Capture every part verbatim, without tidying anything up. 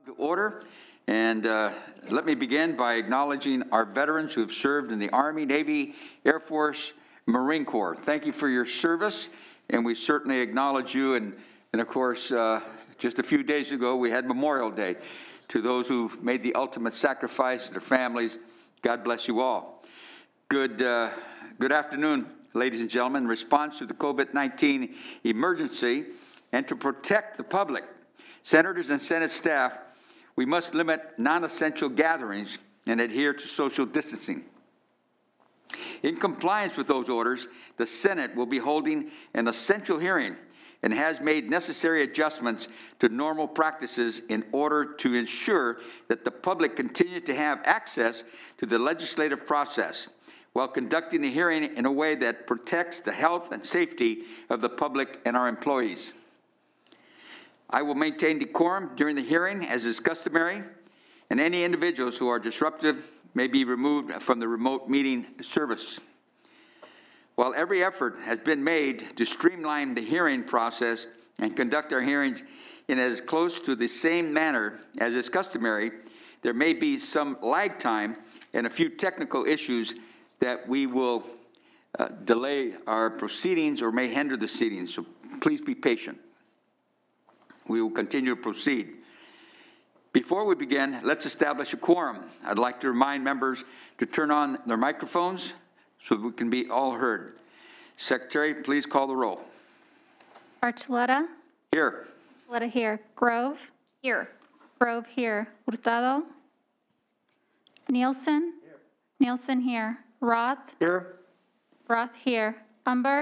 to order. And uh, let me begin by acknowledging our veterans who have served in the Army, Navy, Air Force, Marine Corps. Thank you for your service, and we certainly acknowledge you. And, and of course, uh, just a few days ago, we had Memorial Day. To those who've made the ultimate sacrifice, their families, God bless you all. Good, uh, good afternoon, ladies and gentlemen. In response to the COVID nineteen emergency and to protect the public, senators and Senate staff, we must limit non-essential gatherings and adhere to social distancing. In compliance with those orders, the Senate will be holding an essential hearing and has made necessary adjustments to normal practices in order to ensure that the public continue to have access to the legislative process while conducting the hearing in a way that protects the health and safety of the public and our employees. I will maintain decorum during the hearing as is customary, and any individuals who are disruptive may be removed from the remote meeting service. While every effort has been made to streamline the hearing process and conduct our hearings in as close to the same manner as is customary, there may be some lag time and a few technical issues that we will uh, delay our proceedings or may hinder the proceedings, so please be patient. We will continue to proceed. Before we begin, let's establish a quorum. I'd like to remind members to turn on their microphones so we can be all heard. Secretary, please call the roll. Archuleta? Here. Archuleta here. Grove? Here. Grove here. Hurtado? Nielsen? Here. Nielsen here. Roth? Here. Roth here. Umberg?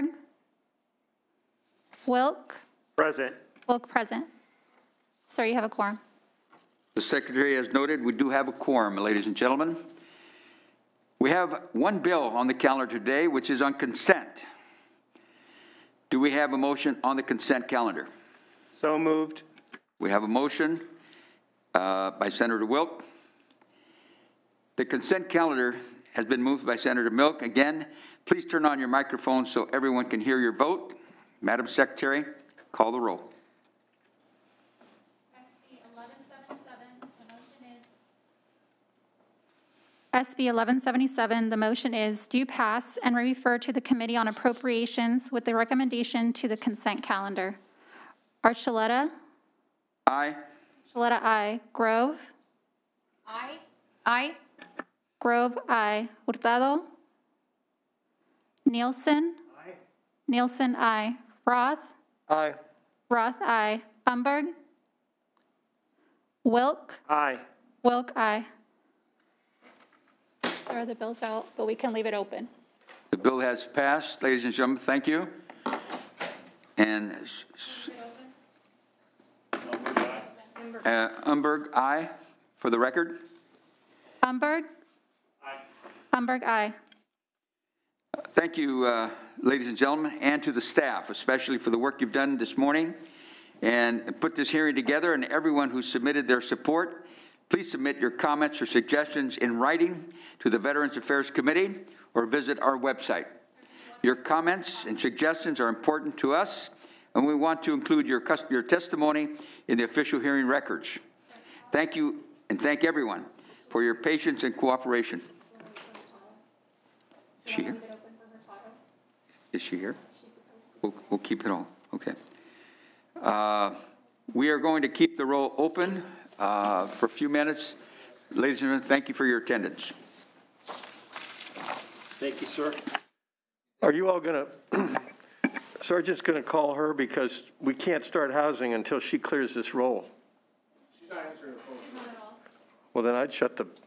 Wilk? Present. Wilk present. Sir, you have a quorum. The Secretary has noted we do have a quorum, ladies and gentlemen. We have one bill on the calendar today, which is on consent. Do we have a motion on the consent calendar? So moved. We have a motion uh, by Senator Wilk. The consent calendar has been moved by Senator Milk. Again, please turn on your microphone so everyone can hear your vote. Madam Secretary, call the roll. S B eleven seventy-seven, the motion is do pass and refer to the Committee on Appropriations with the recommendation to the consent calendar. Archuleta? Aye. Archuleta, aye. Grove? Aye. Aye. Grove, aye. Hurtado? Nielsen? Aye. Nielsen, aye. Roth? Aye. Roth, aye. Umberg? Wilk? Aye. Wilk, aye. Sir, the bill's out, but we can leave it open. The bill has passed, ladies and gentlemen. Thank you. And uh, Umberg, aye, for the record. Umberg? Aye. Umberg, aye. Thank you, uh, ladies and gentlemen, and to the staff, especially for the work you've done this morning and put this hearing together, and everyone who submitted their support. Please submit your comments or suggestions in writing to the Veterans Affairs Committee or visit our website. Your comments and suggestions are important to us, and we want to include your, your testimony in the official hearing records. Thank you, and thank everyone for your patience and cooperation. Is she here? Is she here? We'll, we'll keep it on. Okay. Uh, we are going to keep the roll open Uh, for a few minutes. Ladies and gentlemen, thank you for your attendance. Thank you, sir. Are you all going to, Sergeant's going to call her because we can't start housing until she clears this roll. She's not answering the phone. Well, then I'd shut the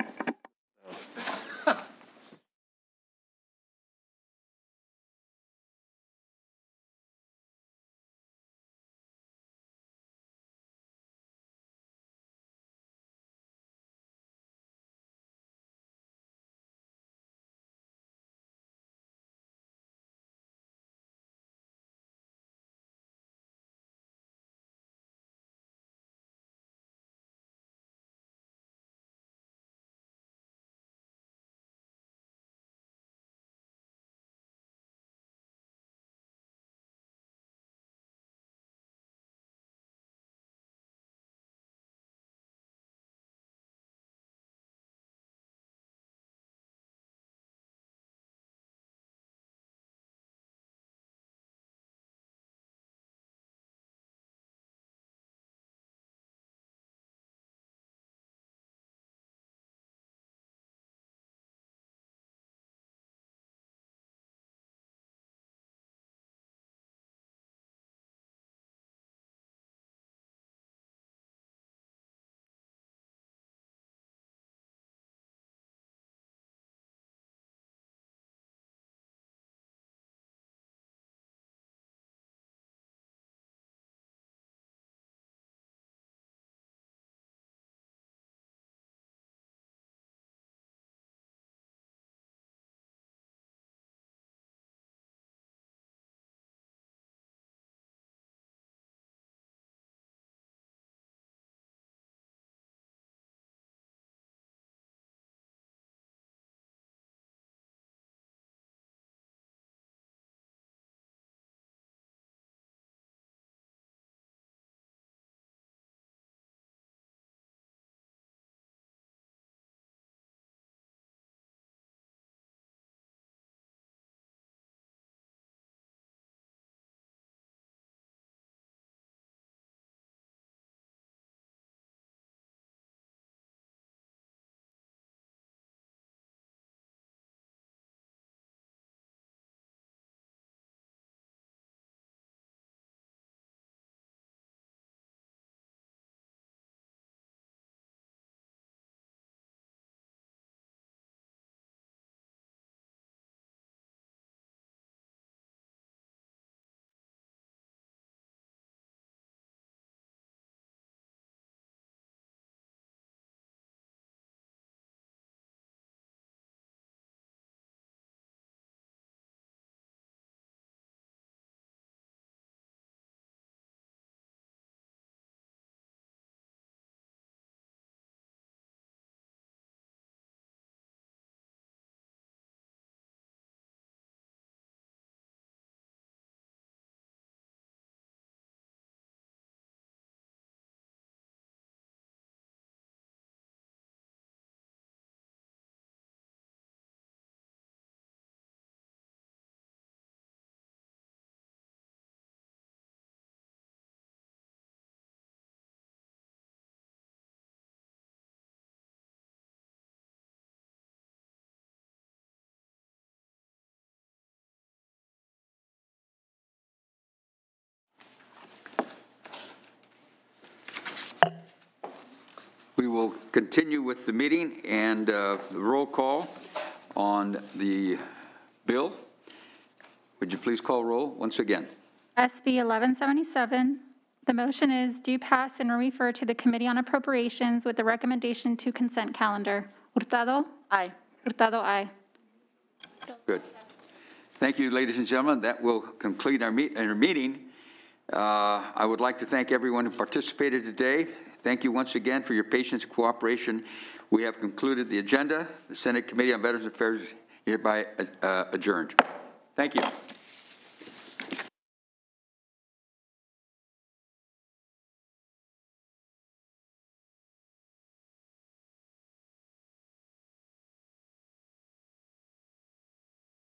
We will continue with the meeting and uh, the roll call on the bill. Would you please call roll once again? S B eleven seventy-seven, the motion is do pass and refer to the Committee on Appropriations with the recommendation to consent calendar. Hurtado? Aye. Hurtado, aye. Good. Thank you, ladies and gentlemen. That will conclude our, meet, our meeting. Uh, I would like to thank everyone who participated today. Thank you once again for your patience and cooperation. We have concluded the agenda. The Senate Committee on Veterans Affairs is hereby uh, adjourned. Thank you.